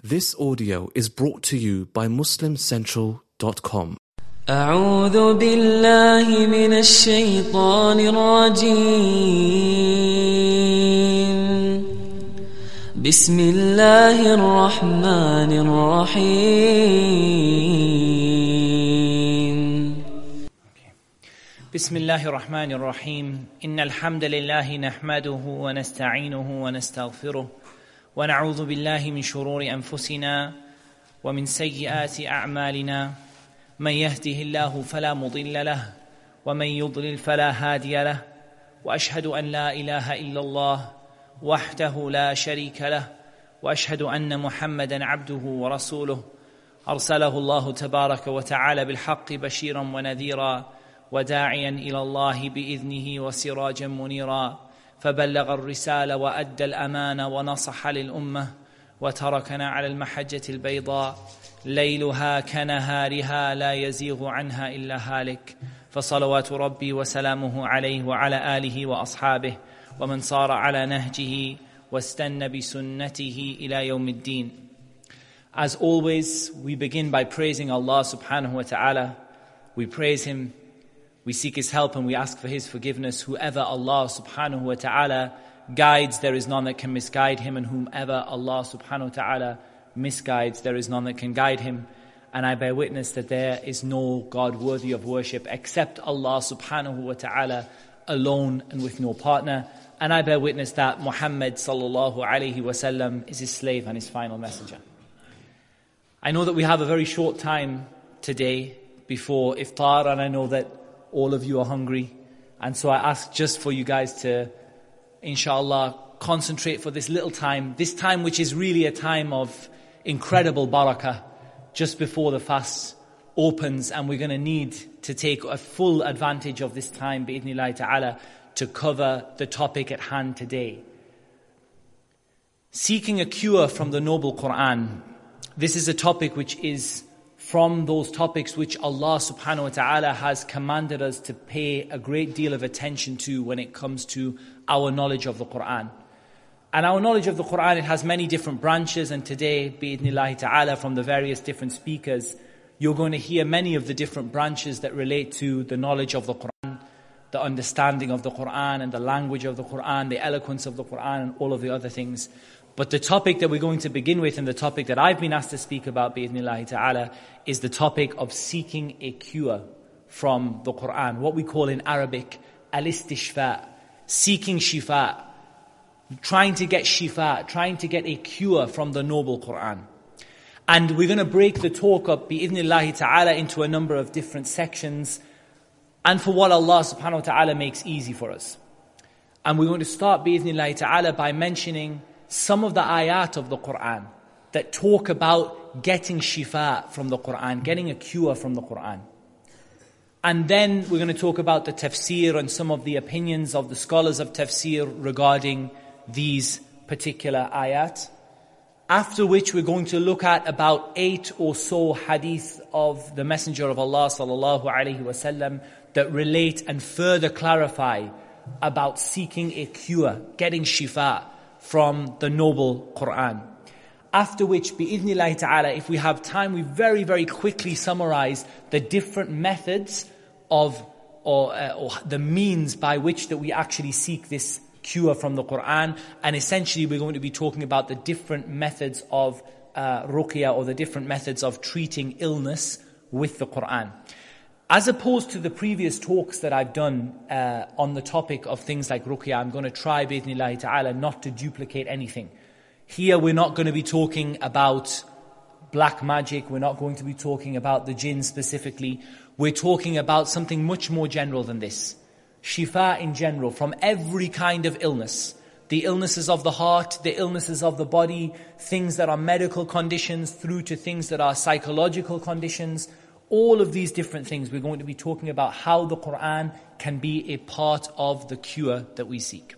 This audio is brought to you by MuslimCentral.com. أعوذ بالله من الشيطان الرجيم بسم الله الرحمن الرحيم بسم الله الرحمن الرحيم إن الحمد لله نحمده ونستعينه ونستغفره ونعوذ بالله من شرور أنفسنا ومن سيئات أعمالنا من يهده الله فلا مضل له ومن يضلل فلا هادي له وأشهد أن لا إله إلا الله وحده لا شريك له وأشهد أن محمدا عبده ورسوله أرسله الله تبارك وتعالى بالحق بشيرا ونذيرا وداعيا إلى الله بإذنه وسراجا منيرا فبلغ الرسالة وأدى الأمانة ونصح للأمة وتركنا على المحجة البيضاء ليلها كنهارها لا يزيغ عنها إلا هالك فصلوات ربي وسلامه عليه وعلى آله وأصحابه ومن صار على نهجه واستنى بسنته إلى يوم الدين. As always, we begin by praising Allah subhanahu wa ta'ala. We praise Him, we seek His help, and we ask for His forgiveness. Whoever Allah subhanahu wa ta'ala guides, there is none that can misguide him, and whomever Allah subhanahu wa ta'ala misguides, there is none that can guide him. And I bear witness that there is no God worthy of worship except Allah subhanahu wa ta'ala alone and with no partner. And I bear witness that Muhammad sallallahu alayhi wasallam is His slave and His final messenger. I know that we have a very short time today before iftar, and I know that all of you are hungry. And so I ask just for you guys to, inshallah, concentrate for this little time, this time which is really a time of incredible barakah, just before the fast opens, and we're going to need to take a full advantage of this time, bi'idhnillahi ta'ala, to cover the topic at hand today. Seeking a cure from the noble Quran. This is a topic which is from those topics which Allah subhanahu wa ta'ala has commanded us to pay a great deal of attention to when it comes to our knowledge of the Quran. And our knowledge of the Quran, it has many different branches, and today, bi'idhnillahi ta'ala, from the various different speakers, you're going to hear many of the different branches that relate to the knowledge of the Quran, the understanding of the Quran and the language of the Quran, the eloquence of the Quran, and all of the other things. But the topic that we're going to begin with, and the topic that I've been asked to speak about, bi'idhnillahi ta'ala, is the topic of seeking a cure from the Quran. What we call in Arabic, al-istishfa, seeking shifa, trying to get shifa, trying to get a cure from the noble Quran. And we're going to break the talk up, bi'idhnillahi ta'ala, into a number of different sections, and for what Allah subhanahu wa ta'ala makes easy for us. And we're going to start, bi'idhnillahi ta'ala, by mentioning some of the ayat of the Quran that talk about getting shifa from the Quran, getting a cure from the Quran. And then we're going to talk about the tafsir and some of the opinions of the scholars of tafsir regarding these particular ayat. After which we're going to look at about 8 or so hadith of the Messenger of Allah sallallahu alaihi wasallam that relate and further clarify about seeking a cure, getting shifa from the noble Quran. After which, bi'idhnillahi ta'ala, if we have time, we very, very quickly summarize the different methods of, or the means by which that we actually seek this cure from the Quran. And essentially, we're going to be talking about the different methods of ruqya, or the different methods of treating illness with the Quran. As opposed to the previous talks that I've done on the topic of things like ruqya, I'm going to try, bi'idhnillahi ta'ala, not to duplicate anything. Here we're not going to be talking about black magic, we're not going to be talking about the jinn specifically. We're talking about something much more general than this. Shifa in general, from every kind of illness. The illnesses of the heart, the illnesses of the body, things that are medical conditions, through to things that are psychological conditions. All of these different things, we're going to be talking about how the Quran can be a part of the cure that we seek.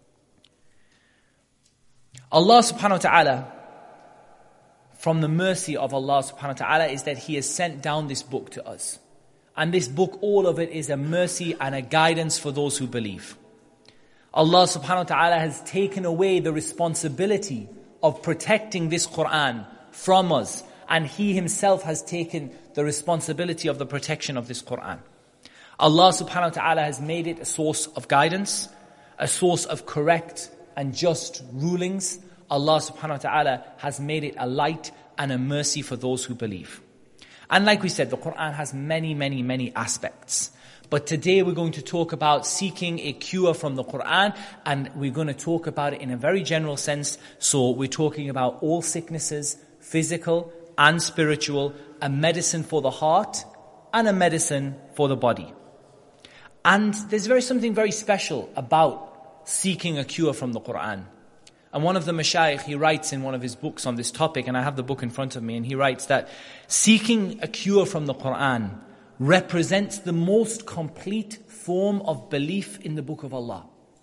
Allah subhanahu wa ta'ala, from the mercy of Allah subhanahu wa ta'ala, is that He has sent down this book to us. And this book, all of it, is a mercy and a guidance for those who believe. Allah subhanahu wa ta'ala has taken away the responsibility of protecting this Quran from us. And He Himself has taken the responsibility of the protection of this Qur'an. Allah subhanahu wa ta'ala has made it a source of guidance, a source of correct and just rulings. Allah subhanahu wa ta'ala has made it a light and a mercy for those who believe. And like we said, the Qur'an has many, many, many aspects. But today we're going to talk about seeking a cure from the Qur'an, and we're going to talk about it in a very general sense. So we're talking about all sicknesses, physical and spiritual, a medicine for the heart and a medicine for the body. And there's something very special about seeking a cure from the Qur'an. And one of the mashayikh, he writes in one of his books on this topic, and I have the book in front of me, and he writes that seeking a cure from the Qur'an represents the most complete form of belief in the Book of Allah.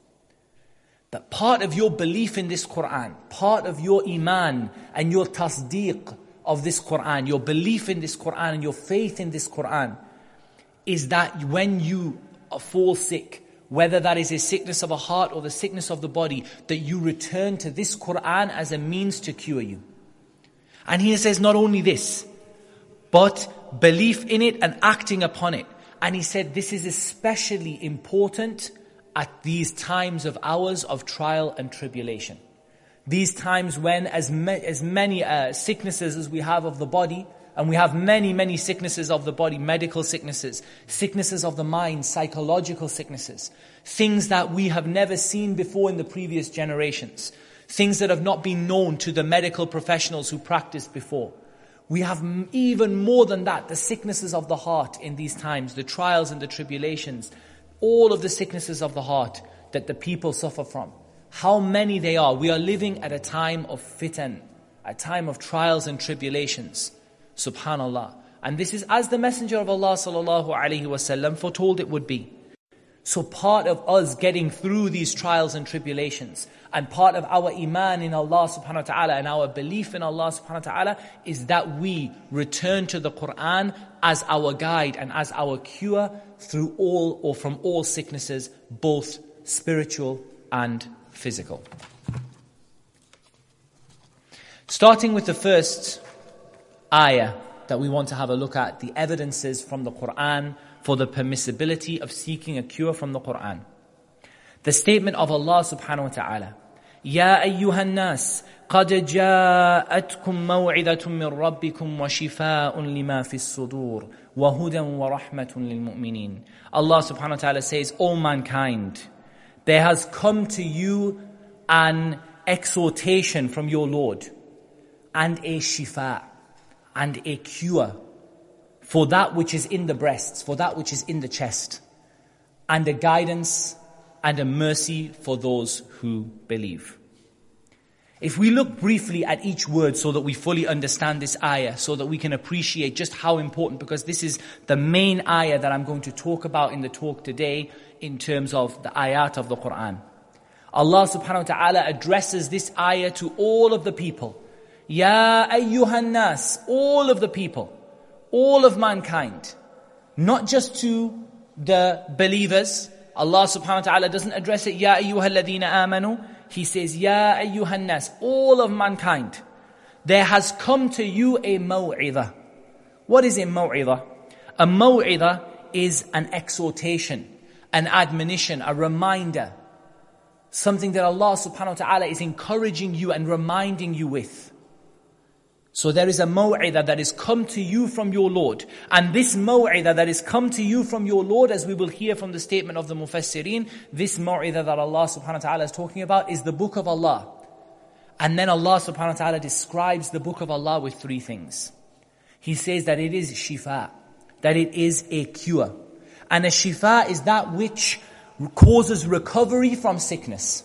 That part of your belief in this Qur'an, part of your iman and your tasdeeq of this Qur'an, your belief in this Qur'an and your faith in this Qur'an, is that when you fall sick, whether that is a sickness of a heart or the sickness of the body, that you return to this Qur'an as a means to cure you. And he says not only this, but belief in it and acting upon it. And he said this is especially important at these times of ours of trial and tribulation. These times when as many sicknesses as we have of the body, and we have many, many sicknesses of the body, medical sicknesses, sicknesses of the mind, psychological sicknesses, things that we have never seen before in the previous generations, things that have not been known to the medical professionals who practiced before. We have even more than that, the sicknesses of the heart in these times, the trials and the tribulations, all of the sicknesses of the heart that the people suffer from. How many they are. We are living at a time of fitan, a time of trials and tribulations. Subhanallah. And this is as the Messenger of Allah sallallahu alaihi wasallam foretold it would be. So part of us getting through these trials and tribulations, and part of our iman in Allah subhanahu wa ta'ala and our belief in Allah subhanahu wa ta'ala, is that we return to the Qur'an as our guide and as our cure through all or from all sicknesses, both spiritual and physical. Starting with the first ayah that we want to have a look at, the evidences from the Qur'an for the permissibility of seeking a cure from the Qur'an. The statement of Allah subhanahu wa ta'ala, Ya ayyuhan nas, qad ja'atkum maw'idatun min rabbikum wa shifa'un lima fis sudur wa hudan wa rahmatun lil mu'minin. Allah subhanahu wa ta'ala says, O mankind, there has come to you an exhortation from your Lord and a shifa and a cure for that which is in the breasts, for that which is in the chest, and a guidance and a mercy for those who believe. If we look briefly at each word so that we fully understand this ayah, so that we can appreciate just how important, because this is the main ayah that I'm going to talk about in the talk today in terms of the ayat of the Qur'an. Allah subhanahu wa ta'ala addresses this ayah to all of the people. Ya ayyuhan nas, all of the people, all of mankind, not just to the believers. Allah subhanahu wa ta'ala doesn't address it, Ya ayyuhal ladhina amanu. He says, Ya ayyuhan nas, all of mankind. There has come to you a maw'idah. What is a maw'idah? A maw'idah is an exhortation, an admonition, a reminder. Something that Allah subhanahu wa ta'ala is encouraging you and reminding you with. So there is a maw'idah that is come to you from your Lord. And this maw'idah that is come to you from your Lord, as we will hear from the statement of the Mufassirin, this maw'idah that Allah subhanahu wa ta'ala is talking about is the book of Allah. And then Allah subhanahu wa ta'ala describes the book of Allah with three things. He says that it is shifa, that it is a cure. And a shifa is that which causes recovery from sickness.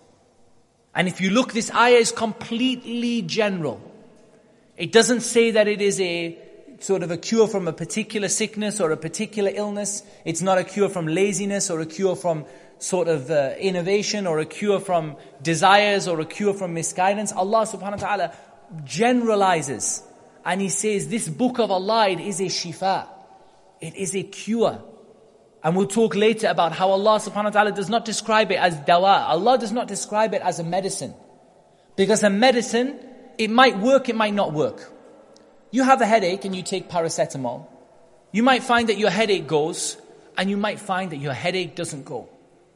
And if you look, this ayah is completely general. It doesn't say that it is a sort of a cure from a particular sickness or a particular illness. It's not a cure from laziness or a cure from sort of innovation or a cure from desires or a cure from misguidance. Allah subhanahu wa ta'ala generalizes and He says this book of Allah, it is a shifa. It is a cure. And we'll talk later about how Allah subhanahu wa ta'ala does not describe it as dawa. Allah does not describe it as a medicine. Because a medicine, it might work, it might not work. You have a headache and you take paracetamol. You might find that your headache goes, and you might find that your headache doesn't go.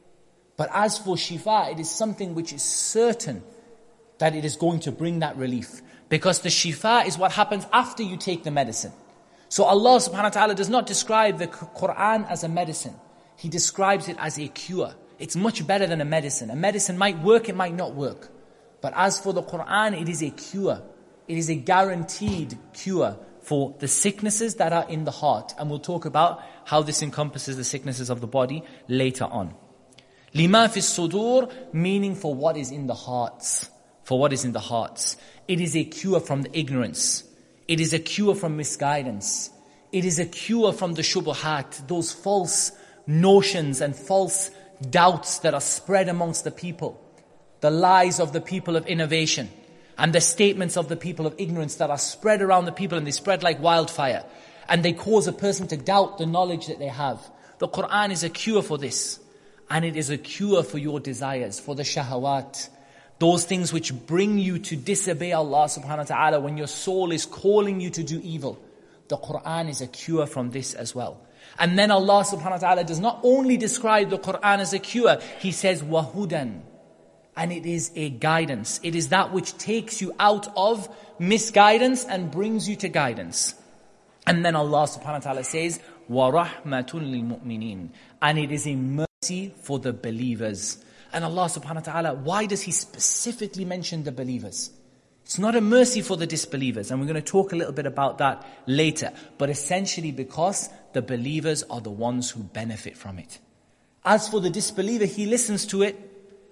But as for shifa, it is something which is certain that it is going to bring that relief. Because the shifa is what happens after you take the medicine. So Allah subhanahu wa ta'ala does not describe the Quran as a medicine. He describes it as a cure. It's much better than a medicine. A medicine might work, it might not work. But as for the Quran, it is a cure. It is a guaranteed cure for the sicknesses that are in the heart. And we'll talk about how this encompasses the sicknesses of the body later on. Lima fi sudur, meaning for what is in the hearts. For what is in the hearts. It is a cure from the ignorance. It is a cure from misguidance. It is a cure from the shubuhat, those false notions and false doubts that are spread amongst the people. The lies of the people of innovation and the statements of the people of ignorance that are spread around the people, and they spread like wildfire. And they cause a person to doubt the knowledge that they have. The Quran is a cure for this. And it is a cure for your desires, for the shahawat. Those things which bring you to disobey Allah subhanahu wa ta'ala when your soul is calling you to do evil. The Quran is a cure from this as well. And then Allah subhanahu wa ta'ala does not only describe the Quran as a cure, He says, wahudan. And it is a guidance. It is that which takes you out of misguidance and brings you to guidance. And then Allah subhanahu wa ta'ala says, وَرَحْمَةٌ لِلْمُؤْمِنِينَ. And it is a mercy for the believers. And Allah subhanahu wa ta'ala, why does He specifically mention the believers? It's not a mercy for the disbelievers. And we're going to talk a little bit about that later. But essentially because the believers are the ones who benefit from it. As for the disbeliever, he listens to it,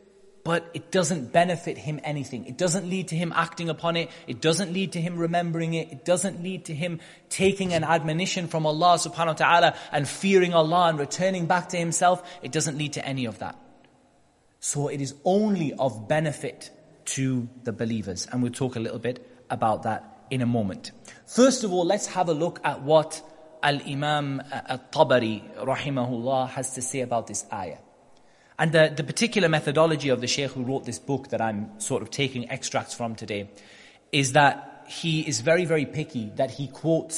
but it doesn't benefit him anything. It doesn't lead to him acting upon it. It doesn't lead to him remembering it. It doesn't lead to him taking an admonition from Allah subhanahu wa ta'ala and fearing Allah and returning back to himself. It doesn't lead to any of that. So it is only of benefit to the believers. And we'll talk a little bit about that in a moment. First of all, let's have a look at what Al-Imam Al-Tabari rahimahullah has to say about this ayah. And the particular methodology of the Shaykh who wrote this book that I'm sort of taking extracts from today is that he is very, very picky, that he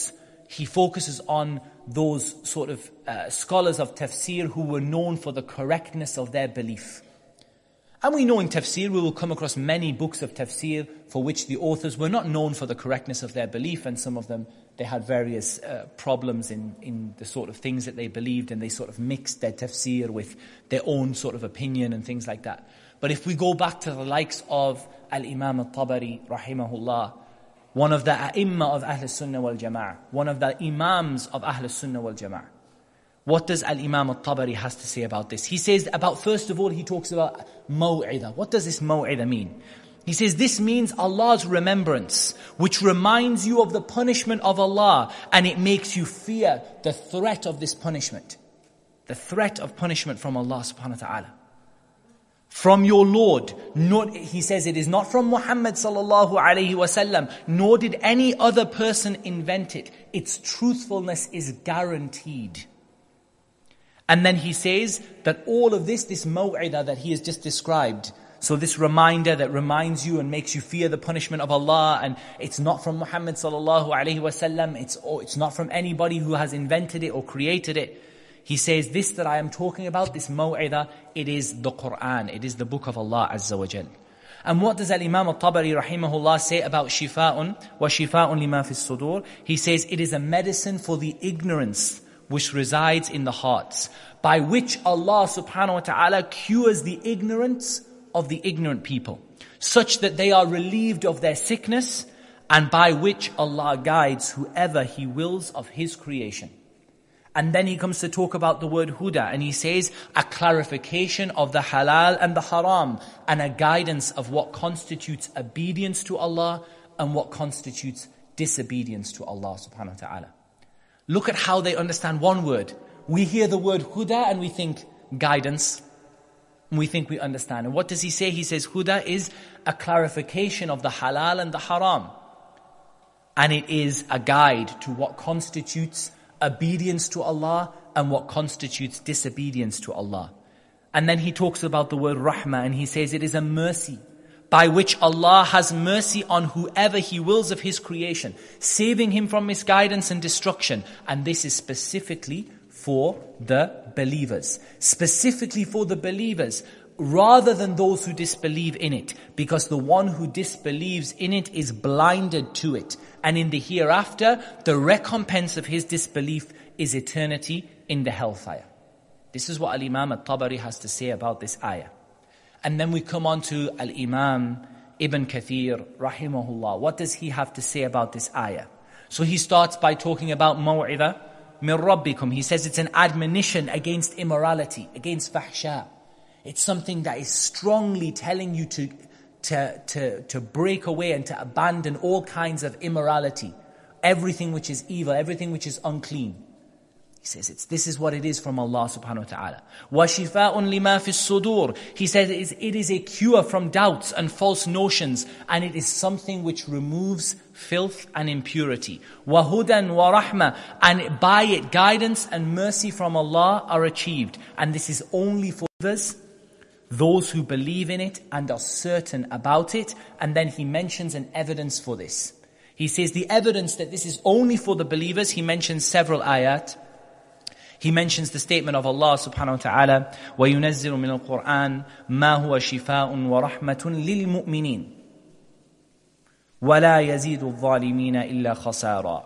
focuses on those sort of scholars of tafsir who were known for the correctness of their belief. And we know in tafsir we will come across many books of tafsir for which the authors were not known for the correctness of their belief, and some of them, they had various problems in the sort of things that they believed, and they sort of mixed their tafsir with their own sort of opinion and things like that. But if we go back to the likes of Al-Imam Al-Tabari rahimahullah, one of the a'imma of Ahl Sunnah wal Jama'ah, one of the imams of Ahl Sunnah wal Jama'ah, what does Al-Imam Al-Tabari has to say about this? He says first of all, he talks about maw'idah. What does this maw'idah mean? He says this means Allah's remembrance, which reminds you of the punishment of Allah, and it makes you fear the threat of this punishment. The threat of punishment from Allah subhanahu wa ta'ala. From your Lord. He says it is not from Muhammad sallallahu alayhi wasallam, nor did any other person invent it. Its truthfulness is guaranteed. And then he says that all of this maw'idah that he has just described, so this reminder that reminds you and makes you fear the punishment of Allah, and it's not from Muhammad sallallahu alaihi wasallam, it's not from anybody who has invented it or created it. He says this that I am talking about, this maw'idah, it is the Quran, it is the book of Allah Azza wa Jal. And what does Al-Imam Al-Tabari rahimahullah say about shifa'un wa shifa'un lima fi sudur? He says it is a medicine for the ignorance which resides in the hearts, by which Allah subhanahu wa ta'ala cures the ignorance of the ignorant people, such that they are relieved of their sickness, and by which Allah guides whoever He wills of His creation. And then he comes to talk about the word huda, and he says a clarification of the halal and the haram, and a guidance of what constitutes obedience to Allah and what constitutes disobedience to Allah subhanahu wa ta'ala. Look at how they understand one word. We hear the word huda and we think guidance. And we think we understand. And what does he say? He says huda is a clarification of the halal and the haram. And it is a guide to what constitutes obedience to Allah and what constitutes disobedience to Allah. And then he talks about the word rahmah, and he says it is a mercy by which Allah has mercy on whoever He wills of His creation, saving him from misguidance and destruction. And this is specifically for the believers. Specifically for the believers, rather than those who disbelieve in it. Because the one who disbelieves in it is blinded to it. And in the hereafter, the recompense of his disbelief is eternity in the hellfire. This is what Al-Imam At-Tabari has to say about this ayah. And then we come on to Al-Imam Ibn Kathir, rahimahullah. What does he have to say about this ayah? So he starts by talking about maw'idha min rabbikum. He says it's an admonition against immorality, against fahsha. It's something that is strongly telling you to break away and to abandon all kinds of immorality. Everything which is evil, everything which is unclean. He says this is what it is from Allah subhanahu wa ta'ala. وَشِفَاءٌ لِمَا فِي الصُّدُورِ. He says it is a cure from doubts and false notions, and it is something which removes filth and impurity. وَهُدًى وَرَحْمَةٌ. And by it, guidance and mercy from Allah are achieved. And this is only for those who believe in it and are certain about it. And then he mentions an evidence for this. He says the evidence that this is only for the believers, he mentions several ayat. He mentions the statement of Allah subhanahu wa ta'ala, وَيُنَزِّلُ مِنَ الْقُرْآنِ مَا هُوَ شِفَاءٌ وَرَحْمَةٌ لِلْمُؤْمِنِينَ وَلَا يَزِيدُ الظَّالِمِينَ إِلَّا خَسَارًا.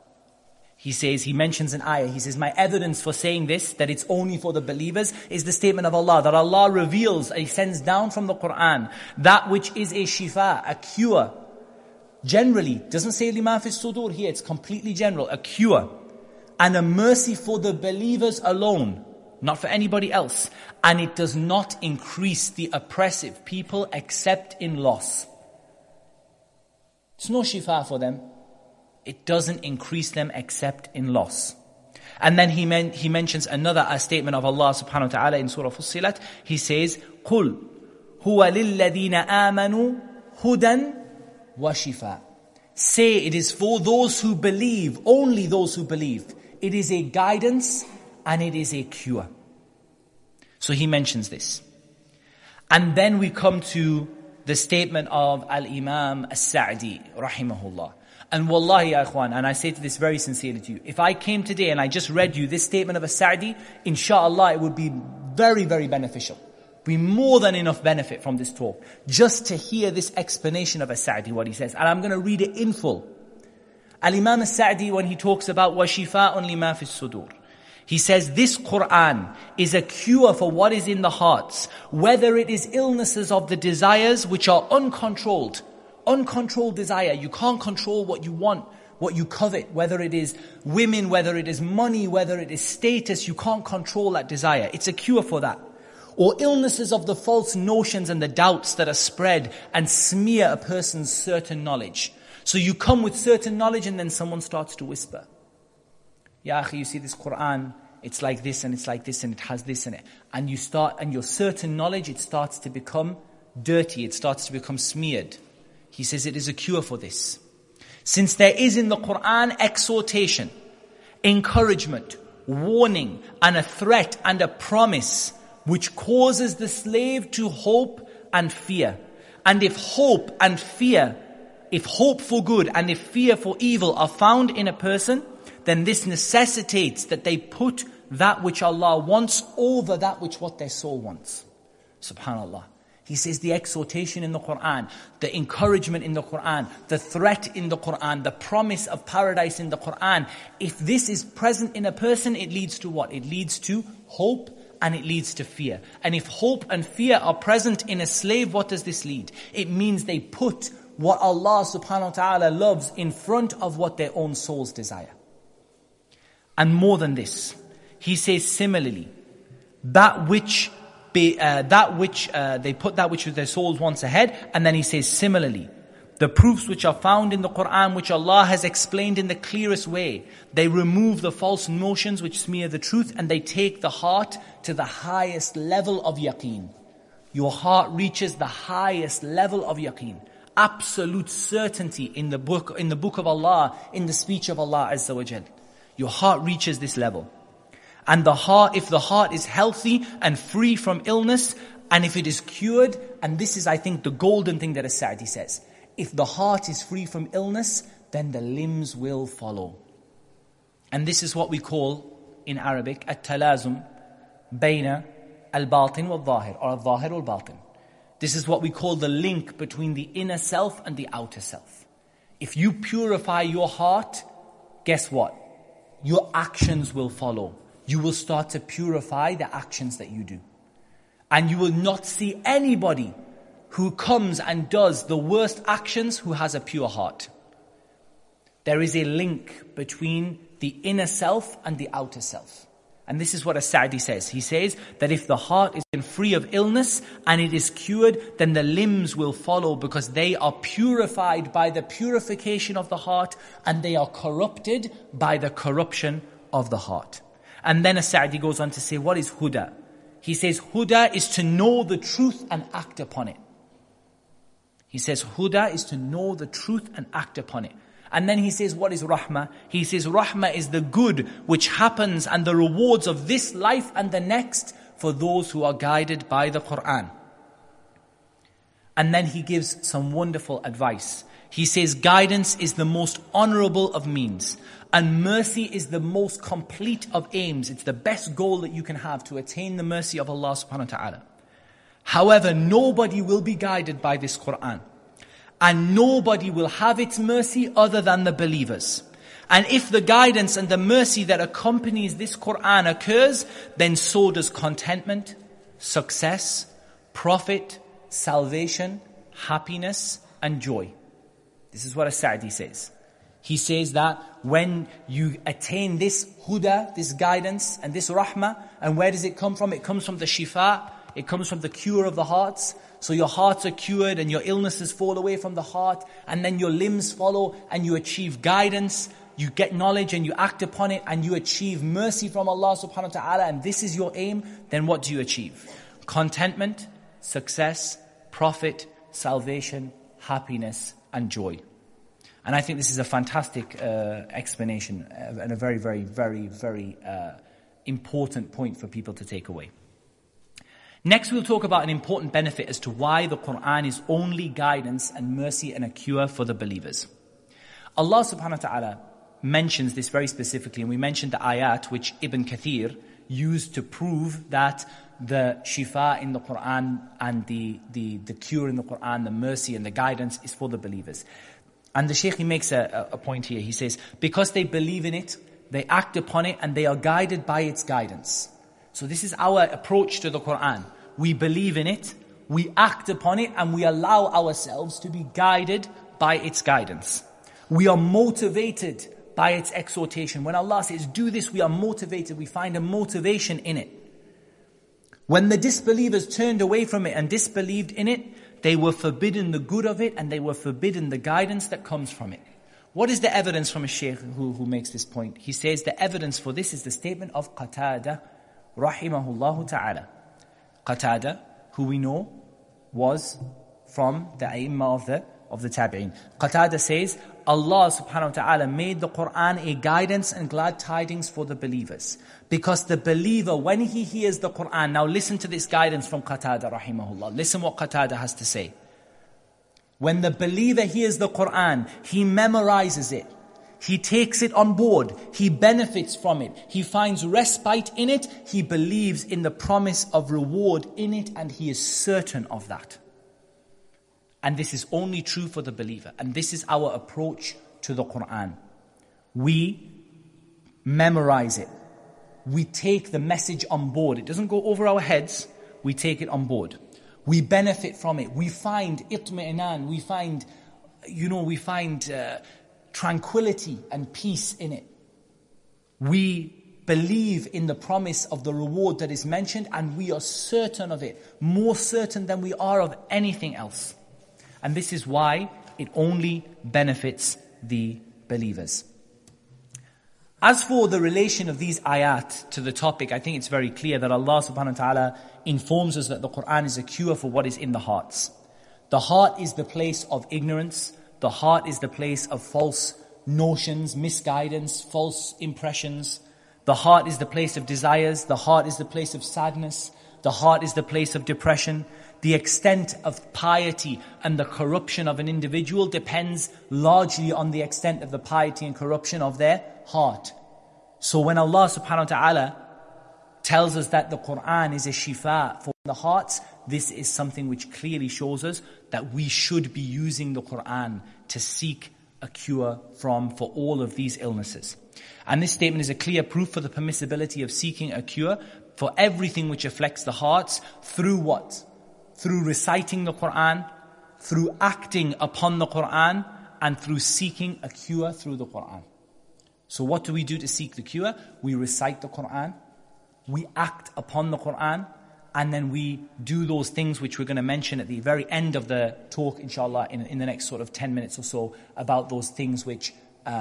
He mentions an ayah. He says, my evidence for saying this, that it's only for the believers, is the statement of Allah, that Allah reveals, He sends down from the Qur'an, that which is a shifa, a cure. Generally, doesn't say lima fi sudur here, it's completely general, a cure. And a mercy for the believers alone, not for anybody else. And it does not increase the oppressive people except in loss. It's no shifa for them. It doesn't increase them except in loss. And then he mentions another statement of Allah subhanahu wa ta'ala in Surah Fussilat. He says, قُلْ هُوَ لِلَّذِينَ آمَنُوا هُدًى وَشِفَاءً. Say it is for those who believe, only those who believe. It is a guidance and it is a cure. So he mentions this. And then we come to the statement of Al-Imam As-Sa'di, rahimahullah. And wallahi ya ikhwan, and I say this very sincerely to you, if I came today and I just read you this statement of As-Sa'di, inshallah it would be very, very beneficial. Be more than enough benefit from this talk. Just to hear this explanation of As-Sa'di, what he says. And I'm going to read it in full. Al-Imam As-Sa'di, when he talks about وَشِفَاءٌ لِمَا فِي الصُّدُورِ, he says this Qur'an is a cure for what is in the hearts, whether it is illnesses of the desires which are uncontrolled. Uncontrolled desire, you can't control what you want, what you covet, whether it is women, whether it is money, whether it is status, you can't control that desire. It's a cure for that. Or illnesses of the false notions and the doubts that are spread and smear a person's certain knowledge. So you come with certain knowledge and then someone starts to whisper, Ya akhi, you see this Qur'an, it's like this and it's like this and it has this in it. And you start, and your certain knowledge, it starts to become dirty, it starts to become smeared. He says it is a cure for this. Since there is in the Qur'an exhortation, encouragement, warning, and a threat and a promise which causes the slave to hope and fear. And if hope for good and if fear for evil are found in a person, then this necessitates that they put that which Allah wants over that which what their soul wants. Subhanallah. He says the exhortation in the Qur'an, the encouragement in the Qur'an, the threat in the Qur'an, the promise of paradise in the Qur'an, if this is present in a person, it leads to what? It leads to hope and it leads to fear. And if hope and fear are present in a slave, what does this lead? It means they put what Allah subhanahu wa ta'ala loves in front of what their own souls desire. And more than this, he says similarly, they put that which their souls wants ahead, and then he says similarly, the proofs which are found in the Qur'an, which Allah has explained in the clearest way, they remove the false notions which smear the truth, and they take the heart to the highest level of yaqeen. Your heart reaches the highest level of yaqeen. Absolute certainty in the book of Allah, in the speech of Allah Azza wa Jal. Your heart reaches this level. And the heart, if the heart is healthy and free from illness, And if it is cured, and this is, I think, the golden thing that As-Sa'di says, if the heart is free from illness, then the limbs will follow. And this is what we call, in Arabic, at-talazum bayna al-batin wal-zahir, or al-zahir wal-batin. This is what we call the link between the inner self and the outer self. If you purify your heart, guess what? Your actions will follow. You will start to purify the actions that you do. And you will not see anybody who comes and does the worst actions who has a pure heart. There is a link between the inner self and the outer self. And this is what As-Sa'di says. He says that if the heart is free of illness and it is cured, then the limbs will follow because they are purified by the purification of the heart and they are corrupted by the corruption of the heart. And then As-Sa'di goes on to say, what is huda? He says, huda is to know the truth and act upon it. He says, huda is to know the truth and act upon it. And then he says, what is rahmah? He says, rahmah is the good which happens and the rewards of this life and the next for those who are guided by the Qur'an. And then he gives some wonderful advice. He says, guidance is the most honorable of means, and mercy is the most complete of aims. It's the best goal that you can have to attain the mercy of Allah subhanahu wa ta'ala. However, nobody will be guided by this Qur'an. And nobody will have its mercy other than the believers. And if the guidance and the mercy that accompanies this Qur'an occurs, then so does contentment, success, profit, salvation, happiness, and joy. This is what As-Sa'di says. He says that when you attain this huda, this guidance, and this rahmah, and where does it come from? It comes from the shifa, it comes from the cure of the hearts. So your hearts are cured and your illnesses fall away from the heart, and then your limbs follow and you achieve guidance, you get knowledge and you act upon it, and you achieve mercy from Allah subhanahu wa ta'ala, and this is your aim. Then what do you achieve? Contentment, success, profit, salvation, happiness, and joy. And I think this is a fantastic explanation and a very, very, very, very important point for people to take away. Next, we'll talk about an important benefit as to why the Qur'an is only guidance and mercy and a cure for the believers. Allah subhanahu wa ta'ala mentions this very specifically, and we mentioned the ayat which Ibn Kathir used to prove that the shifa in the Qur'an and the cure in the Qur'an, the mercy and the guidance is for the believers. And the Shaykh, he makes a point here. He says, because they believe in it, they act upon it, and they are guided by its guidance. So this is our approach to the Qur'an. We believe in it, we act upon it, and we allow ourselves to be guided by its guidance. We are motivated by its exhortation. When Allah says, do this, we are motivated. We find a motivation in it. When the disbelievers turned away from it and disbelieved in it, they were forbidden the good of it, and they were forbidden the guidance that comes from it. What is the evidence from a shaykh who makes this point? He says the evidence for this is the statement of Qatada, rahimahullah ta'ala. Qatada, who we know was from the A'immah of the Tabi'een. Qatada says, Allah subhanahu wa ta'ala made the Qur'an a guidance and glad tidings for the believers. Because the believer, when he hears the Qur'an, now listen to this guidance from Qatada rahimahullah. Listen what Qatada has to say. When the believer hears the Qur'an, he memorizes it. He takes it on board. He benefits from it. He finds respite in it. He believes in the promise of reward in it, and he is certain of that. And this is only true for the believer. And this is our approach to the Qur'an. We memorize it. We take the message on board. It doesn't go over our heads. We take it on board. We benefit from it. We find itmi'nan. We find tranquility and peace in it. We believe in the promise of the reward that is mentioned, and we are certain of it, more certain than we are of anything else. And this is why it only benefits the believers. As for the relation of these ayat to the topic, I think it's very clear that Allah subhanahu wa ta'ala informs us that the Qur'an is a cure for what is in the hearts. The heart is the place of ignorance. The heart is the place of false notions, misguidance, false impressions. The heart is the place of desires. The heart is the place of sadness. The heart is the place of depression. The extent of piety and the corruption of an individual depends largely on the extent of the piety and corruption of their heart. So when Allah subhanahu wa ta'ala tells us that the Quran is a shifa for the hearts, this is something which clearly shows us that we should be using the Quran to seek a cure for all of these illnesses. And this statement is a clear proof for the permissibility of seeking a cure for everything which afflicts the hearts through what? Through reciting the Quran, through acting upon the Quran, and through seeking a cure through the Quran. So what do we do to seek the cure? We recite the Quran, we act upon the Quran, and then we do those things which we're going to mention at the very end of the talk, inshallah, in the next sort of 10 minutes or so, about those things which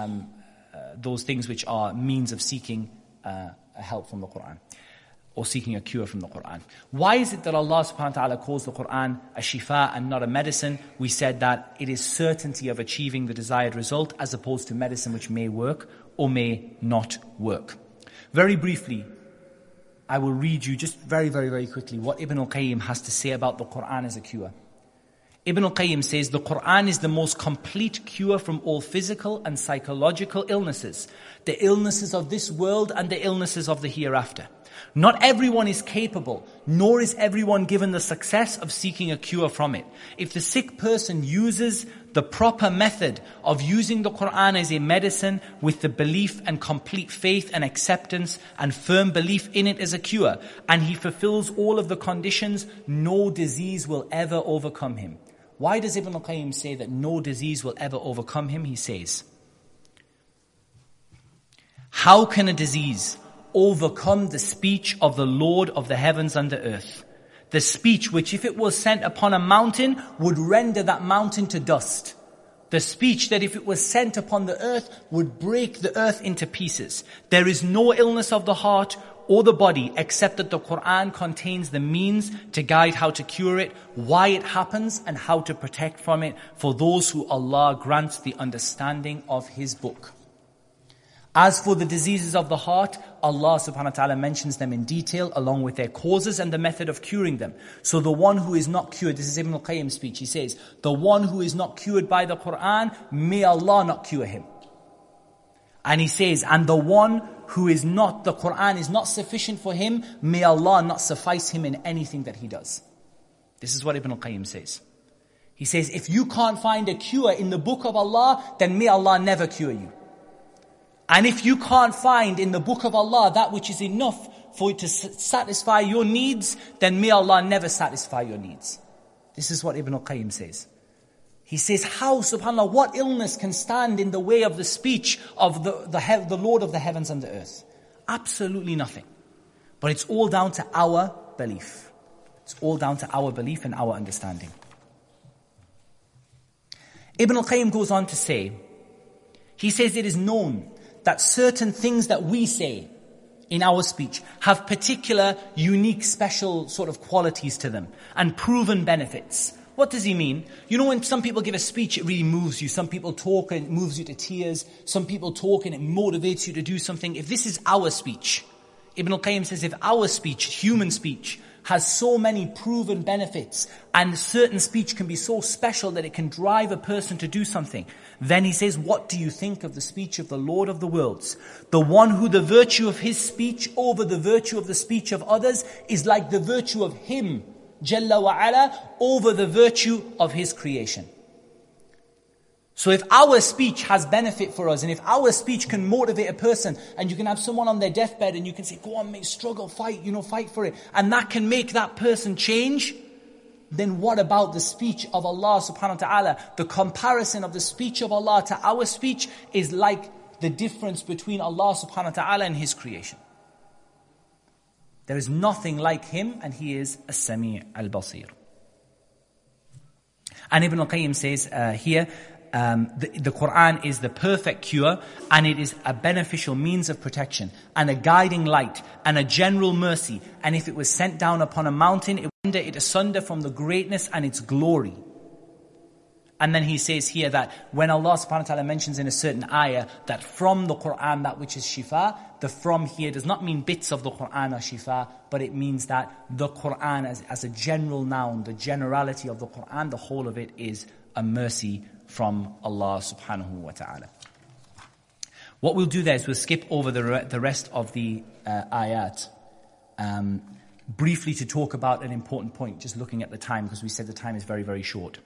are means of seeking a help from the Quran, or seeking a cure from the Quran. Why is it that Allah subhanahu wa ta'ala calls the Quran a shifa and not a medicine? We said that it is certainty of achieving the desired result as opposed to medicine which may work or may not work. Very briefly, I will read you just very, very, very quickly what Ibn al-Qayyim has to say about the Quran as a cure. Ibn al-Qayyim says, the Quran is the most complete cure from all physical and psychological illnesses, the illnesses of this world and the illnesses of the hereafter. Not everyone is capable, nor is everyone given the success of seeking a cure from it. If the sick person uses the proper method of using the Quran as a medicine with the belief and complete faith and acceptance and firm belief in it as a cure, and he fulfills all of the conditions, no disease will ever overcome him. Why does Ibn al-Qayyim say that no disease will ever overcome him? He says, how can a disease overcome the speech of the Lord of the heavens and the earth? The speech which, if it was sent upon a mountain, would render that mountain to dust. The speech that if it was sent upon the earth, would break the earth into pieces. There is no illness of the heart or the body except that the Quran contains the means to guide how to cure it, why it happens, and how to protect from it for those who Allah grants the understanding of His book. As for the diseases of the heart, Allah subhanahu wa ta'ala mentions them in detail along with their causes and the method of curing them. So the one who is not cured, this is Ibn al-Qayyim's speech, he says, the one who is not cured by the Quran, may Allah not cure him. And he says, and the one who is not, the Quran is not sufficient for him, may Allah not suffice him in anything that he does. This is what Ibn al-Qayyim says. He says, if you can't find a cure in the book of Allah, then may Allah never cure you. And if you can't find in the book of Allah that which is enough for it to satisfy your needs, then may Allah never satisfy your needs. This is what Ibn al-Qayyim says. He says, how, subhanAllah, what illness can stand in the way of the speech of the Lord of the heavens and the earth? Absolutely nothing. But it's all down to our belief. It's all down to our belief and our understanding. Ibn al-Qayyim goes on to say, he says it is known that certain things that we say in our speech have particular, unique, special sort of qualities to them and proven benefits. What does he mean? You know, when some people give a speech, it really moves you. Some people talk and it moves you to tears. Some people talk and it motivates you to do something. If this is our speech, Ibn al-Qayyim says, if our speech, human speech, has so many proven benefits and certain speech can be so special that it can drive a person to do something, then he says, what do you think of the speech of the Lord of the worlds? The one who the virtue of his speech over the virtue of the speech of others is like the virtue of him, Jalla wa ala, over the virtue of his creation. So if our speech has benefit for us, and if our speech can motivate a person, and you can have someone on their deathbed and you can say, go on mate, struggle, fight, fight for it, and that can make that person change, then what about the speech of Allah subhanahu wa ta'ala? The comparison of the speech of Allah to our speech is like the difference between Allah subhanahu wa ta'ala and His creation. There is nothing like Him, and He is As-Sami' Al-Basir. And Ibn al-Qayyim says here, the Quran is the perfect cure, and it is a beneficial means of protection and a guiding light and a general mercy. And if it was sent down upon a mountain, it would render it asunder from the greatness and its glory. And then he says here that when Allah subhanahu wa ta'ala mentions in a certain ayah that from the Qur'an that which is shifa, the from here does not mean bits of the Qur'an are shifa, but it means that the Qur'an as a general noun, the generality of the Qur'an, the whole of it is a mercy from Allah subhanahu wa ta'ala. What we'll do there is we'll skip over the rest of the ayat briefly to talk about an important point, just looking at the time, because we said the time is very, very short.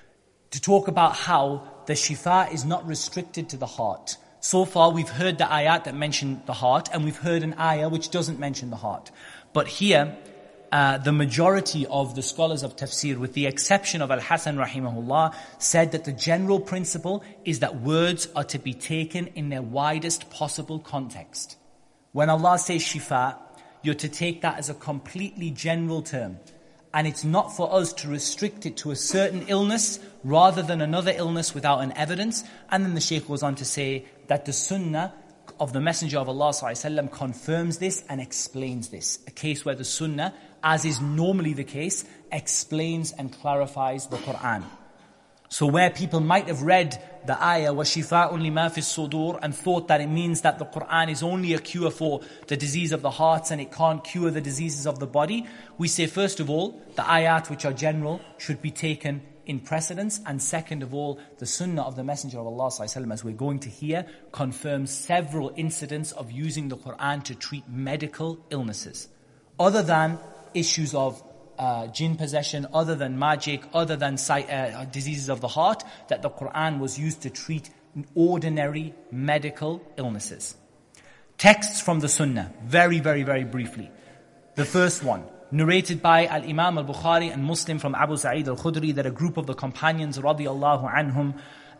To talk about how the shifa is not restricted to the heart. So far we've heard the ayat that mention the heart, and we've heard an ayah which doesn't mention the heart. But here, the majority of the scholars of tafsir, with the exception of Al-Hasan rahimahullah, said that the general principle is that words are to be taken in their widest possible context. When Allah says shifa, you're to take that as a completely general term. And it's not for us to restrict it to a certain illness rather than another illness without an evidence. And then the Shaykh goes on to say that the sunnah of the Messenger of Allah ﷺ confirms this and explains this. A case where the sunnah, as is normally the case, explains and clarifies the Qur'an. So where people might have read the ayah وَشِفَاءٌ لِمَا فِي الصُّدُورِ and thought that it means that the Qur'an is only a cure for the disease of the hearts and it can't cure the diseases of the body, we say first of all, the ayat which are general should be taken in precedence, and second of all, the sunnah of the Messenger of Allah ﷺ, as we're going to hear, confirms several incidents of using the Qur'an to treat medical illnesses. Other than issues of jinn possession, other than magic, other than diseases of the heart, that the Qur'an was used to treat ordinary medical illnesses. Texts from the Sunnah, very, very, very briefly. The first one, narrated by Al-Imam al-Bukhari and Muslim from Abu Sa'id al-Khudri, that a group of the companions radiyallahu anhum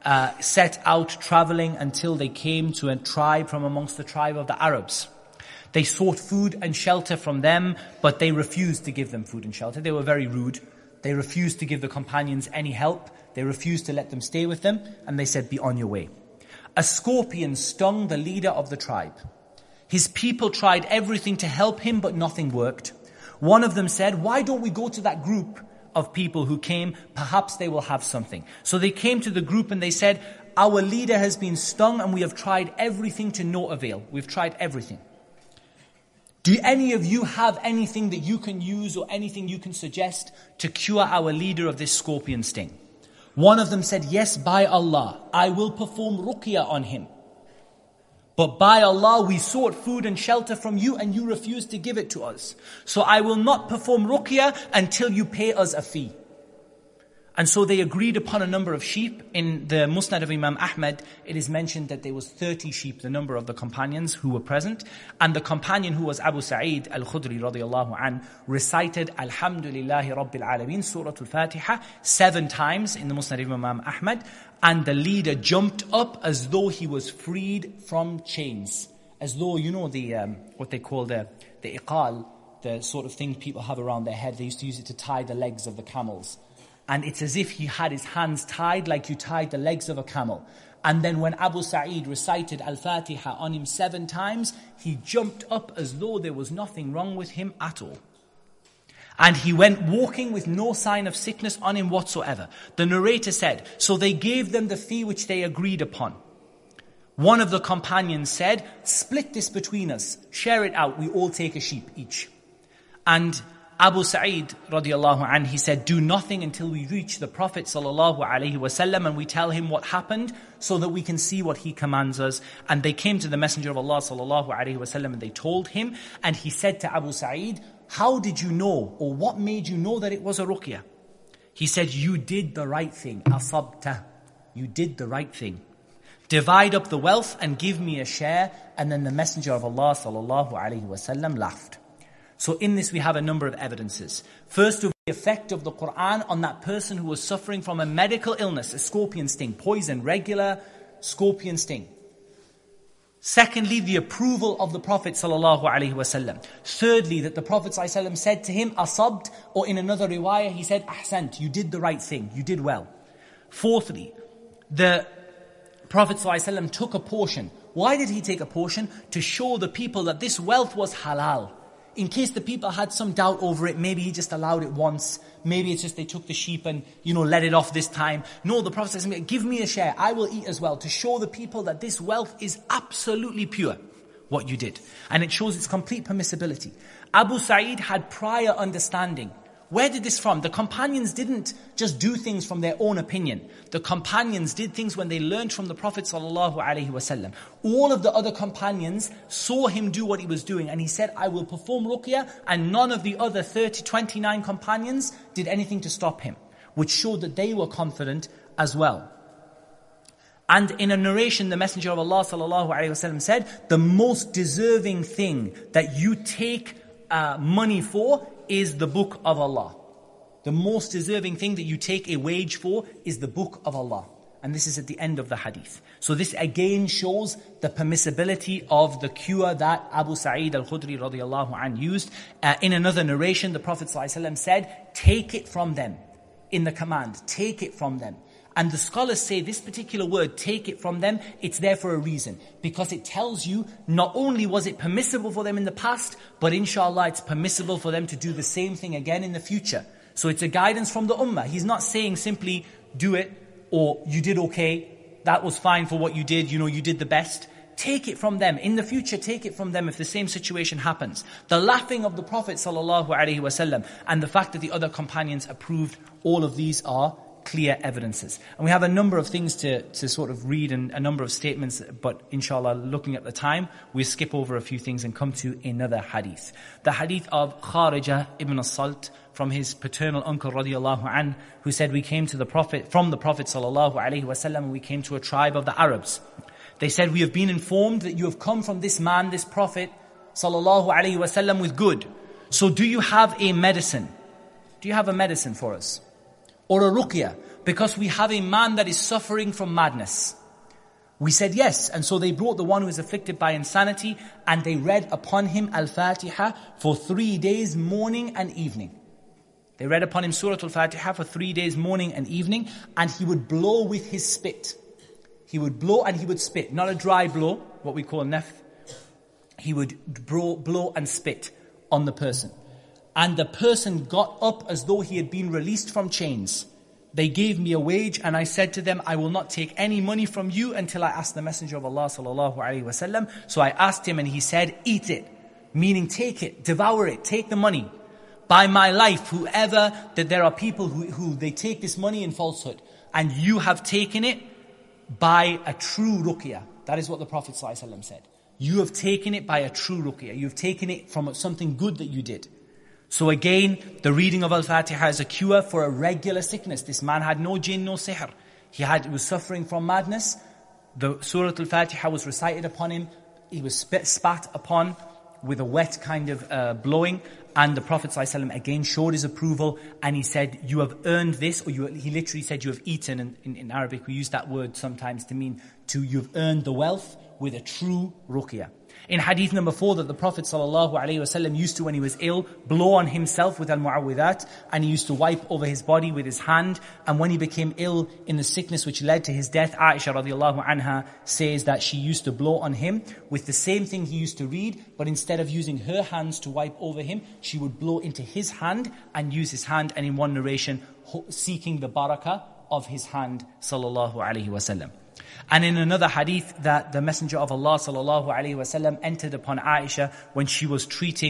set out traveling until they came to a tribe from amongst the tribe of the Arabs. They sought food and shelter from them, but they refused to give them food and shelter. They were very rude. They refused to give the companions any help. They refused to let them stay with them, and they said, "Be on your way." A scorpion stung the leader of the tribe. His people tried everything to help him, but nothing worked. One of them said, "Why don't we go to that group of people who came? Perhaps they will have something." So they came to the group and they said, "Our leader has been stung and we have tried everything to no avail. We've tried everything. Do any of you have anything that you can use or anything you can suggest to cure our leader of this scorpion sting?" One of them said, "Yes, by Allah, I will perform ruqya on him. But by Allah, we sought food and shelter from you and you refused to give it to us. So I will not perform ruqya until you pay us a fee." And so they agreed upon a number of sheep. In the Musnad of Imam Ahmad, it is mentioned that there was 30 sheep, the number of the companions who were present. And the companion who was Abu Sa'id al-Khudri radiyallahu an recited Alhamdulillahi Rabbil Alameen, Surah Al-Fatiha, 7 times in the Musnad of Imam Ahmad. And the leader jumped up as though he was freed from chains. As though, you know, what they call the iqal, the sort of thing people have around their head. They used to use it to tie the legs of the camels. And it's as if he had his hands tied like you tied the legs of a camel. And then when Abu Sa'id recited Al-Fatiha on him 7 times, he jumped up as though there was nothing wrong with him at all. And he went walking with no sign of sickness on him whatsoever. The narrator said, so they gave them the fee which they agreed upon. One of the companions said, "Split this between us, share it out, we all take a sheep each." And Abu Sa'id radiallahu anh, he said, "Do nothing until we reach the Prophet sallallahu alaihi wasallam and we tell him what happened so that we can see what he commands us." And they came to the Messenger of Allah sallallahu alaihi wasallam and they told him, and he said to Abu Sa'id, "How did you know, or what made you know that it was a ruqya?" He said, "You did the right thing, asabta. You did the right thing. Divide up the wealth and give me a share." And then the Messenger of Allah sallallahu alaihi wasallam laughed. So in this we have a number of evidences. First, of the effect of the Qur'an on that person who was suffering from a medical illness, a scorpion sting, poison, regular scorpion sting. Secondly, the approval of the Prophet sallallahu alaihi wasallam. Thirdly, that the Prophet sallallahu alaihi wasallam said to him, "Asabt," or in another riwayah he said, "Ahsant, you did the right thing, you did well." Fourthly, the Prophet sallallahu alaihi wasallam took a portion. Why did he take a portion? To show the people that this wealth was halal. In case the people had some doubt over it, maybe he just allowed it once. Maybe it's just they took the sheep and, let it off this time. No, the Prophet says, give me a share. I will eat as well, to show the people that this wealth is absolutely pure, what you did. And it shows its complete permissibility. Abu Sa'id had prior understanding. Where did this from? The companions didn't just do things from their own opinion. The companions did things when they learned from the Prophet ﷺ. All of the other companions saw him do what he was doing, and he said, I will perform ruqyah, and none of the other 29 companions did anything to stop him, which showed that they were confident as well. And in a narration, the Messenger of Allah ﷺ said, the most deserving thing that you take money for is the book of Allah. The most deserving thing that you take a wage for is the book of Allah. And this is at the end of the hadith. So this again shows the permissibility of the cure that Abu Sa'id al-Khudri radiyallahu anh used. In another narration, the Prophet ﷺ said, take it from them. In the command, take it from them. And the scholars say this particular word, take it from them, it's there for a reason. Because it tells you, not only was it permissible for them in the past, but inshallah it's permissible for them to do the same thing again in the future. So it's a guidance from the ummah. He's not saying simply, do it, or you did okay, that was fine for what you did, you did the best. Take it from them. In the future, take it from them if the same situation happens. The laughing of the Prophet ﷺ and the fact that the other companions approved, all of these are clear evidences. And we have a number of things to sort of read and a number of statements, but inshallah, looking at the time, we'll skip over a few things and come to another hadith. The hadith of Kharija ibn as-Salt from his paternal uncle radiyallahu an, who said, we came to the Prophet, from the Prophet sallallahu alaihi wasallam, and we came to a tribe of the Arabs. They said, we have been informed that you have come from this man, this Prophet sallallahu alaihi wasallam, with good. So do you have a medicine? Do you have a medicine for us? Or a ruqyah, because we have a man that is suffering from madness. We said yes, and so they brought the one who is afflicted by insanity, and they read upon him Al-Fatiha for 3 days, morning and evening. They read upon him Surah Al-Fatiha for 3 days, morning and evening, and he would blow with his spit. He would blow and he would spit, not a dry blow, what we call nafth. He would blow and spit on the person. And the person got up as though he had been released from chains. They gave me a wage, and I said to them, I will not take any money from you until I ask the Messenger of Allah sallallahu alaihi wasallam. So I asked him, and he said, eat it. Meaning take it, devour it, take the money. By my life, that there are people who they take this money in falsehood, and you have taken it by a true ruqyah. That is what the Prophet ﷺ said. You have taken it by a true ruqyah. You have taken it from something good that you did. So again, the reading of Al-Fatiha is a cure for a regular sickness. This man had no jinn, no sihr. He was suffering from madness. The Surah Al-Fatiha was recited upon him. He was spat upon with a wet kind of blowing. And the Prophet ﷺ again showed his approval, and he said, you have earned this, or he literally said you have eaten. In Arabic we use that word sometimes to mean you've earned the wealth with a true ruqyah. In hadith number 4, that the Prophet ﷺ used to, when he was ill, blow on himself with al-mu'awwidhat, and he used to wipe over his body with his hand. And when he became ill in the sickness which led to his death, Aisha radiallahu anha says that she used to blow on him with the same thing he used to read, but instead of using her hands to wipe over him, she would blow into his hand and use his hand, and in one narration, seeking the barakah of his hand, sallallahu alaihi wasallam. And in another hadith, that the Messenger of Allah sallallahu alaihi wasallam entered upon Aisha when she was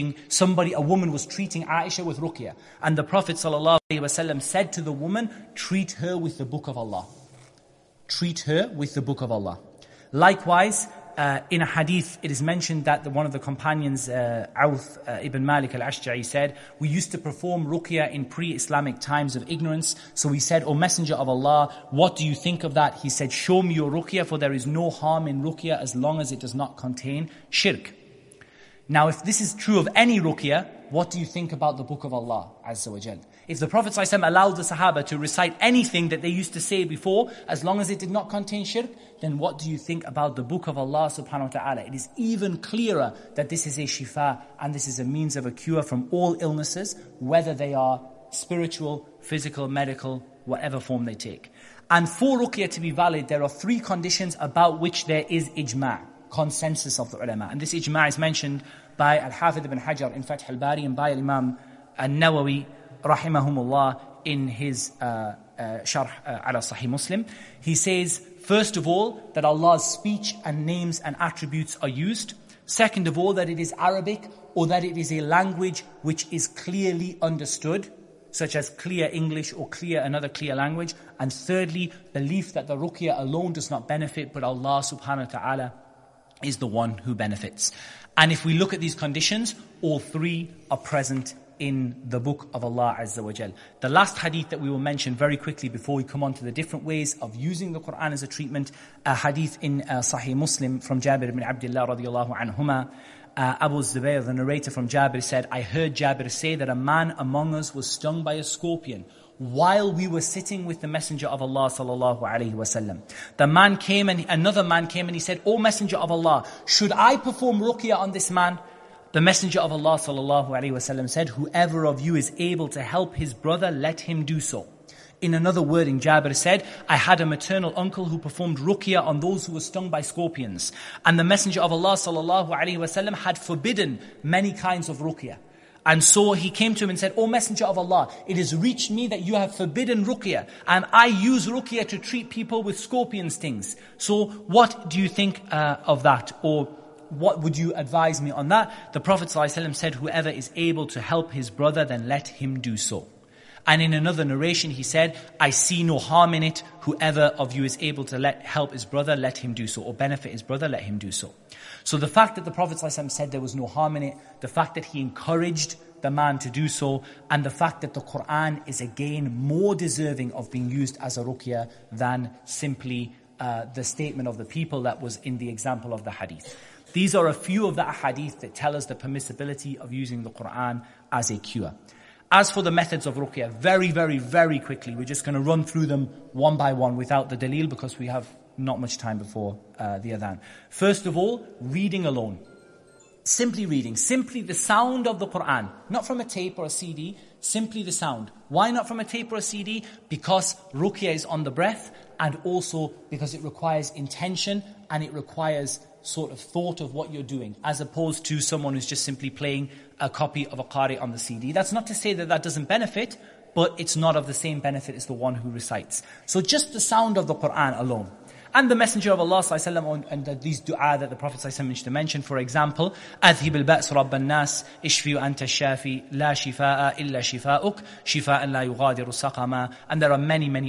a woman was treating Aisha with ruqyah. And the Prophet sallallahu alaihi wasallam said to the woman, treat her with the book of Allah. Treat her with the book of Allah. Likewise, in a hadith, it is mentioned that one of the companions, Awf ibn Malik al-Ashja'i, said, we used to perform ruqyah in pre-Islamic times of ignorance. So we said, O Messenger of Allah, what do you think of that? He said, show me your ruqyah, for there is no harm in ruqyah as long as it does not contain shirk. Now, if this is true of any ruqyah, what do you think about the book of Allah Azza wa Jal? If the Prophet ﷺ allowed the Sahaba to recite anything that they used to say before, as long as it did not contain shirk, then what do you think about the book of Allah subhanahu wa ta'ala? It is even clearer that this is a shifa, and this is a means of a cure from all illnesses, whether they are spiritual, physical, medical, whatever form they take. And for ruqyah to be valid, there are 3 conditions about which there is ijma', consensus of the ulama. And this ijma' is mentioned by Al-Hafidh ibn Hajar in Fath al-Bari and by Imam al-Nawawi rahimahumullah in his Sharh ala Sahih Muslim. He says, first of all, that Allah's speech and names and attributes are used. Second of all, that it is Arabic or that it is a language which is clearly understood, such as clear English or another clear language. And thirdly, belief that the ruqya alone does not benefit, but Allah subhanahu wa ta'ala is the one who benefits. And if we look at these conditions, all three are present in the book of Allah Azza wa Jal. The last hadith that we will mention very quickly before we come on to the different ways of using the Quran as a treatment, a hadith in Sahih Muslim from Jabir ibn Abdullah radiallahu anhuma. Abu Zubayr, the narrator from Jabir, said, I heard Jabir say that a man among us was stung by a scorpion while we were sitting with the Messenger of Allah sallallahu alaihi wasallam. Another man came and he said, O Messenger of Allah, should I perform ruqya on this man? The Messenger of Allah sallallahu alaihi wasallam said, whoever of you is able to help his brother, let him do so. In another wording, Jabir said, I had a maternal uncle who performed ruqya on those who were stung by scorpions. And the Messenger of Allah sallallahu alaihi wasallam had forbidden many kinds of ruqya. And so he came to him and said, O Messenger of Allah, it has reached me that you have forbidden ruqya, and I use ruqya to treat people with scorpion stings. So what do you think of that? Or what would you advise me on that? The Prophet ﷺ said, whoever is able to help his brother, then let him do so. And in another narration he said, I see no harm in it. Whoever of you is able to help his brother, let him do so. Or benefit his brother, let him do so. So the fact that the Prophet ﷺ said there was no harm in it, the fact that he encouraged the man to do so, and the fact that the Quran is again more deserving of being used as a ruqya than simply the statement of the people that was in the example of the hadith. These are a few of the ahadith that tell us the permissibility of using the Quran as a cure. As for the methods of ruqya, very, very, very quickly, we're just going to run through them one by one without the dalil because we have not much time before the adhan. First of all, reading alone. Simply reading, simply the sound of the Quran, not from a tape or a CD, simply the sound. Why not from a tape or a CD? Because ruqya is on the breath, and also because it requires intention and it requires sort of thought of what you're doing, as opposed to someone who's just simply playing a copy of a qari on the CD. That's not to say that that doesn't benefit, but it's not of the same benefit as the one who recites. So just the sound of the Quran alone. And the Messenger of Allah ﷺ, and these dua that the Prophet ﷺ used to mention, for example, أذهب البأس رب الناس اشفي وأنت الشافي لا شفاء إلا شفاؤك شفاء لا يغادر سقما. And there are many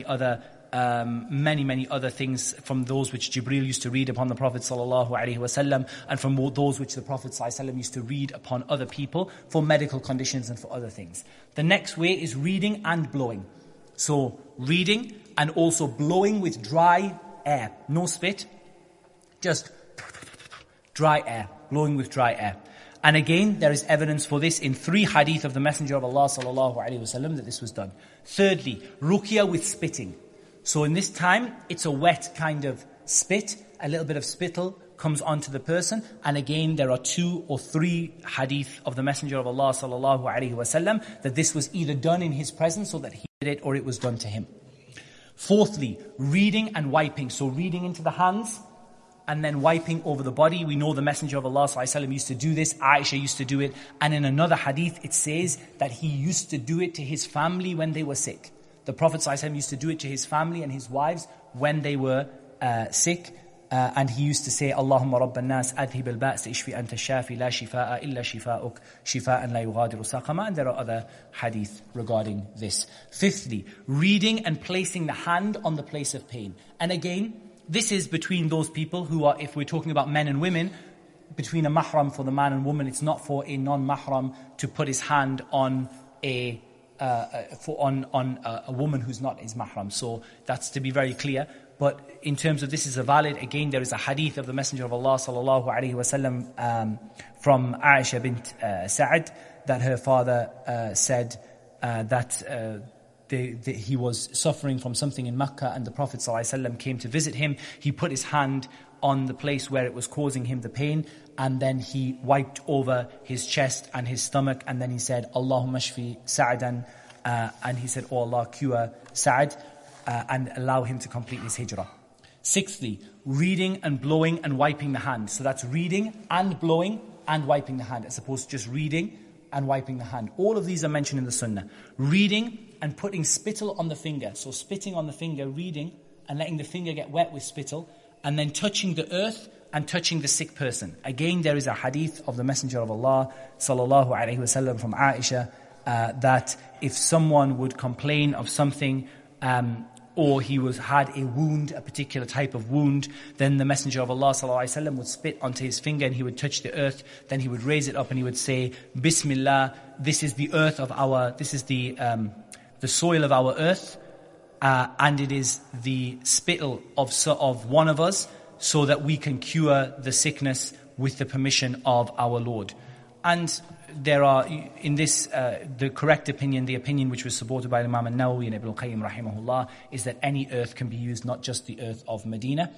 other things from those which Jibreel used to read upon the Prophet ﷺ, and from those which the Prophet ﷺ used to read upon other people for medical conditions and for other things. The next way is reading and blowing. So reading and also blowing with dry air, no spit, just dry air, blowing with dry air. And again, there is evidence for this in 3 hadith of the Messenger of Allah sallallahu alaihi wasallam that this was done. Thirdly, ruqya with spitting. So in this time, it's a wet kind of spit, a little bit of spittle comes onto the person, and again there are 2 or 3 hadith of the Messenger of Allah sallallahu alaihi wasallam that this was either done in his presence or that he did it or it was done to him. Fourthly, reading and wiping. So reading into the hands and then wiping over the body. We know the Messenger of Allah ﷺ used to do this. Aisha used to do it. And in another hadith it says that he used to do it to his family when they were sick. The Prophet ﷺ used to do it to his family and his wives when they were sick. And he used to say, Allahumma rabban nas adhib al-ba's ishfi anta shafi la shifaa illa shifaa'uk shifaan la yughadiru saqama. And there are other hadith regarding this. Fifthly, reading and placing the hand on the place of pain. And again, this is between those people who are, if we're talking about men and women, between a mahram for the man and woman, it's not for a non-mahram to put his hand on a woman who's not his mahram. So that's to be very clear. But in terms of this is a valid, again, there is a hadith of the Messenger of Allah sallallahu alaihi wasallam from Aisha bint Sa'ad that her father said that he was suffering from something in Makkah, and the Prophet sallallahu alaihi wasallam came to visit him. He put his hand on the place where it was causing him the pain, and then he wiped over his chest and his stomach, and then he said, Allahumma shfi Sa'adan, and he said, Oh Allah, cure Sa'ad, and allow him to complete his hijrah. Sixthly, reading and blowing and wiping the hand. So that's reading and blowing and wiping the hand, as opposed to just reading and wiping the hand. All of these are mentioned in the sunnah. Reading and putting spittle on the finger. So spitting on the finger, reading, and letting the finger get wet with spittle, and then touching the earth and touching the sick person. Again, there is a hadith of the Messenger of Allah sallallahu alaihi wasallam from Aisha that if someone would complain of something or he had a wound, a particular type of wound, then the Messenger of Allah sallallahu alaihi wasallam would spit onto his finger and he would touch the earth. Then he would raise it up and he would say, Bismillah, this is the earth of this is the soil of our earth, and it is the spittle of one of us, so that we can cure the sickness with the permission of our Lord. And there are, in this, the correct opinion, the opinion which was supported by Imam al-Nawawi and Ibn al-Qayyim rahimahullah, is that any earth can be used, not just the earth of Medina.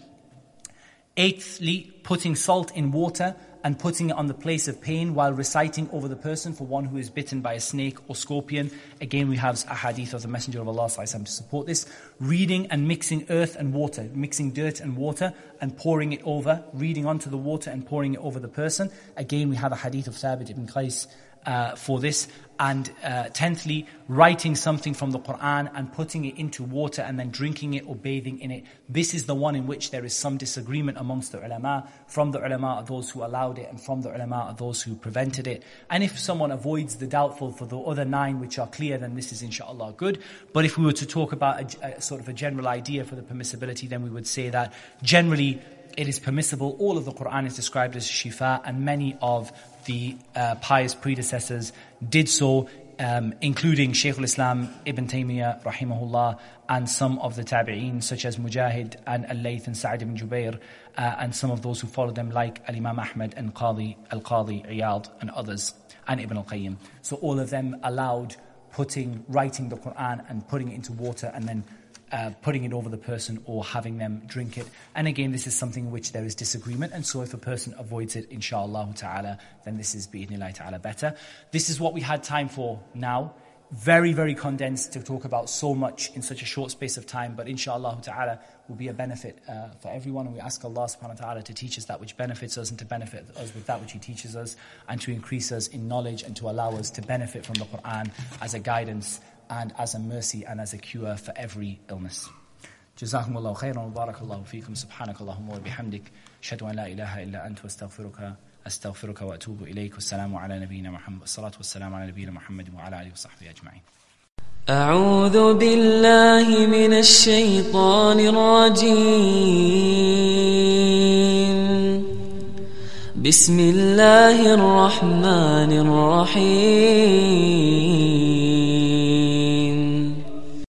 Eighthly, putting salt in water and putting it on the place of pain while reciting over the person for one who is bitten by a snake or scorpion. Again, we have a hadith of the Messenger of Allah ﷺ to support this. Reading and mixing earth and water, mixing dirt and water and pouring it over, reading onto the water and pouring it over the person. Again, we have a hadith of Thabit ibn Qais for this. And tenthly, writing something from the Quran and putting it into water and then drinking it or bathing in it. This is the one in which there is some disagreement amongst the ulama. From the ulama are those who allowed it, and from the ulama are those who prevented it. And if someone avoids the doubtful for the other 9 which are clear, then this is inshallah good. But if we were to talk about a sort of a general idea for the permissibility, then we would say that generally it is permissible. All of the Quran is described as shifa, and many of the pious predecessors did so, including Shaykh al-Islam Ibn Taymiyyah rahimahullah, and some of the tabi'een such as Mujahid and Al-Layth and Sa'id ibn Jubair, and some of those who followed them like Al-Imam Ahmad and Al-Qadi Iyad and others, and Ibn al-Qayyim. So all of them allowed writing the Quran and putting it into water and then putting it over the person or having them drink it. And again, this is something in which there is disagreement, and so if a person avoids it, inshallah ta'ala, then this is bi'idhnillah ta'ala better. This is what we had time for now. Very, very condensed to talk about so much in such a short space of time, but inshallah ta'ala will be a benefit for everyone, and we ask Allah subhanahu wa ta'ala to teach us that which benefits us and to benefit us with that which He teaches us, and to increase us in knowledge and to allow us to benefit from the Quran as a guidance and as a mercy and as a cure for every illness. Jazakumullahu khairan wa barakallahu feekum. Subhanakallahumma wa bihamdik. Ashhadu an la ilaha illa anta astaghfiruka wa atubu ilayk. Wassalamu ala nabiyyina Muhammad. Wassalatu wassalamu ala nabiyyina Muhammad wa ala alihi wa sahbihi ajma'in. أعوذ بالله من الشيطان الرجيم. بسم الله الرحمن الرحيم.